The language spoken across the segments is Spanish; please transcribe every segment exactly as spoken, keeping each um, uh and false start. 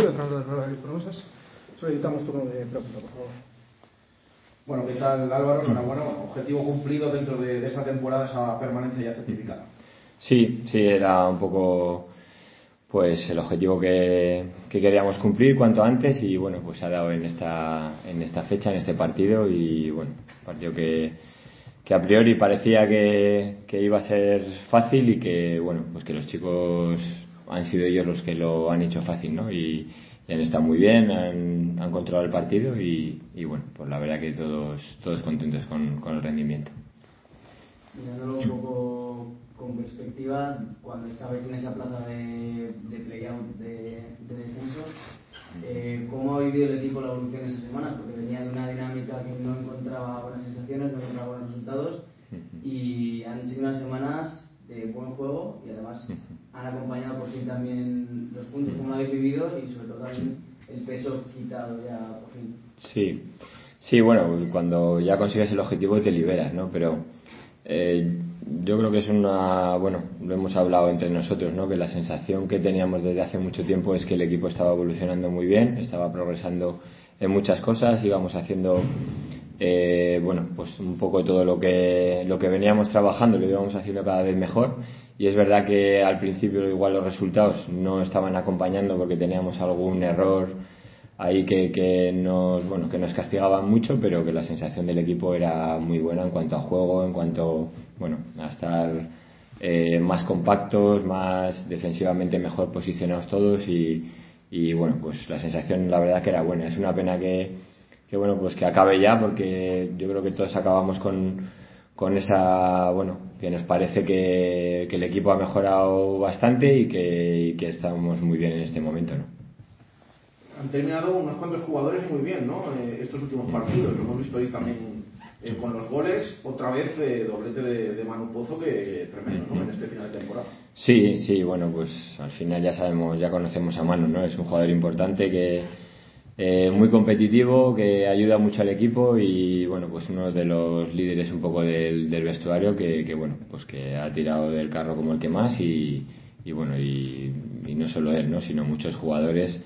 entrenador de Real Promesas. Solicitamos turno de pregunta, por favor. Bueno, ¿qué tal, Álvaro? Enhorabuena. Objetivo cumplido dentro de, de esta temporada, esa permanencia ya certificada. Sí, sí, era un poco pues el objetivo que, que queríamos cumplir cuanto antes y bueno, pues se ha dado en esta, en esta fecha, en este partido y bueno, partido que, que a priori parecía que, que iba a ser fácil y que bueno, pues que los chicos han sido ellos los que lo han hecho fácil, ¿no? Y, y han estado muy bien, han, han controlado el partido y, y bueno, pues la verdad que todos, todos contentos con, con el rendimiento. Mirándolo un poco con perspectiva, cuando estabais en esa plaza de, de play-out de, de descenso, eh, ¿cómo ha vivido el equipo la evolución de estas semanas? Porque venía de una dinámica que no encontraba buenas sensaciones, no encontraba buenos resultados y han sido unas semanas de buen juego y además han acompañado por fin también los puntos. ¿Cómo lo habéis vivido? Y sobre todo también el peso quitado ya por fin. Sí, sí, bueno, cuando ya consigues el objetivo te liberas, ¿no? Pero eh, yo creo que es una, bueno, lo hemos hablado entre nosotros, ¿no? Que la sensación que teníamos desde hace mucho tiempo es que el equipo estaba evolucionando muy bien, estaba progresando en muchas cosas, íbamos haciendo eh, bueno, pues un poco todo lo que lo que veníamos trabajando lo íbamos haciendo cada vez mejor y es verdad que al principio igual los resultados no estaban acompañando porque teníamos algún error ahí que, que nos bueno que nos castigaban mucho, pero que la sensación del equipo era muy buena en cuanto a juego, en cuanto bueno a estar eh, más compactos, más defensivamente mejor posicionados todos y, y bueno, pues la sensación la verdad que era buena. Es una pena que que bueno, pues que acabe ya, porque yo creo que todos acabamos con, con esa, bueno, que nos parece que, que el equipo ha mejorado bastante y que, y que estamos muy bien en este momento, ¿no? Han terminado unos cuantos jugadores muy bien, ¿no? Eh, estos últimos partidos, lo hemos visto ahí también eh, con los goles, otra vez eh, doblete de, de Manu Pozo, que tremendo, ¿no? En este final de temporada. Sí, sí, bueno, pues al final ya sabemos, ya conocemos a Manu, ¿no? Es un jugador importante que Eh, muy competitivo, que ayuda mucho al equipo y bueno, pues uno de los líderes un poco del, del vestuario que, que bueno, pues que ha tirado del carro como el que más y, y bueno, y, y no solo él, ¿no? Sino muchos jugadores.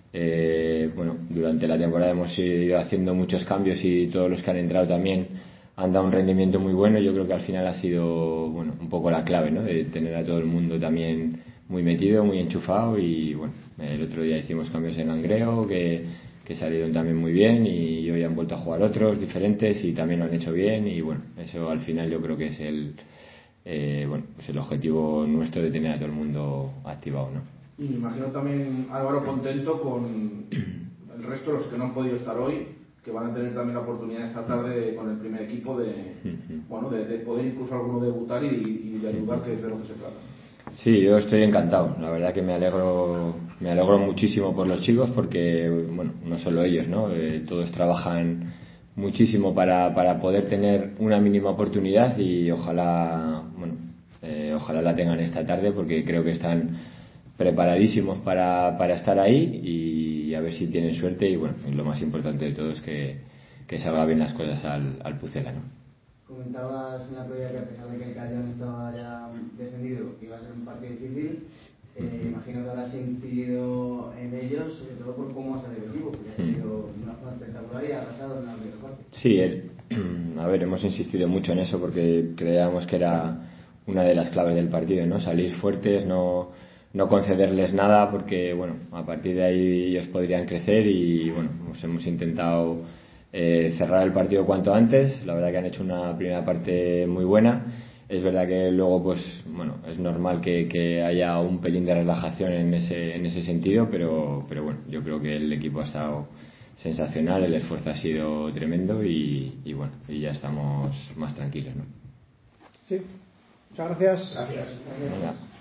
Eh, bueno, durante la temporada hemos ido haciendo muchos cambios y todos los que han entrado también han dado un rendimiento muy bueno. Yo creo que al final ha sido, bueno, un poco la clave, ¿no? De tener a todo el mundo también muy metido, muy enchufado y bueno, el otro día hicimos cambios en Langreo que, que salieron también muy bien y hoy han vuelto a jugar otros diferentes y también lo han hecho bien y bueno, eso al final yo creo que es el eh, bueno, pues el objetivo nuestro de tener a todo el mundo activado, ¿no? Y me imagino también, Álvaro, contento con el resto de los que no han podido estar hoy, que van a tener también la oportunidad esta tarde con el primer equipo de, bueno, de, de poder incluso alguno debutar y, y de ayudar, que es de lo que se trata. Sí, yo estoy encantado. La verdad que me alegro, me alegro muchísimo por los chicos porque, bueno, no solo ellos, ¿no? Eh, todos trabajan muchísimo para, para poder tener una mínima oportunidad y ojalá, bueno, eh, ojalá la tengan esta tarde porque creo que están preparadísimos para, para estar ahí y a ver si tienen suerte y bueno, lo más importante de todo es que, que salgan bien las cosas al, al Pucela, ¿no? Comentabas en la previa que a pesar de que el Carrión estaba ya descendido, que iba a ser un partido difícil. Eh, imagino que habrás incidido en ellos, sobre todo por cómo ha salido el equipo, porque ha salido de una forma espectacular y ha arrasado en la primera parte. Sí, el, a ver, hemos insistido mucho en eso porque creíamos que era una de las claves del partido, ¿no? Salir fuertes, no, no concederles nada porque, bueno, a partir de ahí ellos podrían crecer y, bueno, pues hemos intentado eh, cerrar el partido cuanto antes. La verdad que han hecho una primera parte muy buena. Es verdad que luego, pues, bueno, es normal que, que haya un pelín de relajación en ese, en ese sentido, pero, pero bueno, yo creo que el equipo ha estado sensacional, el esfuerzo ha sido tremendo y, y bueno, y ya estamos más tranquilos, ¿no? Sí, muchas gracias. Gracias. Venga.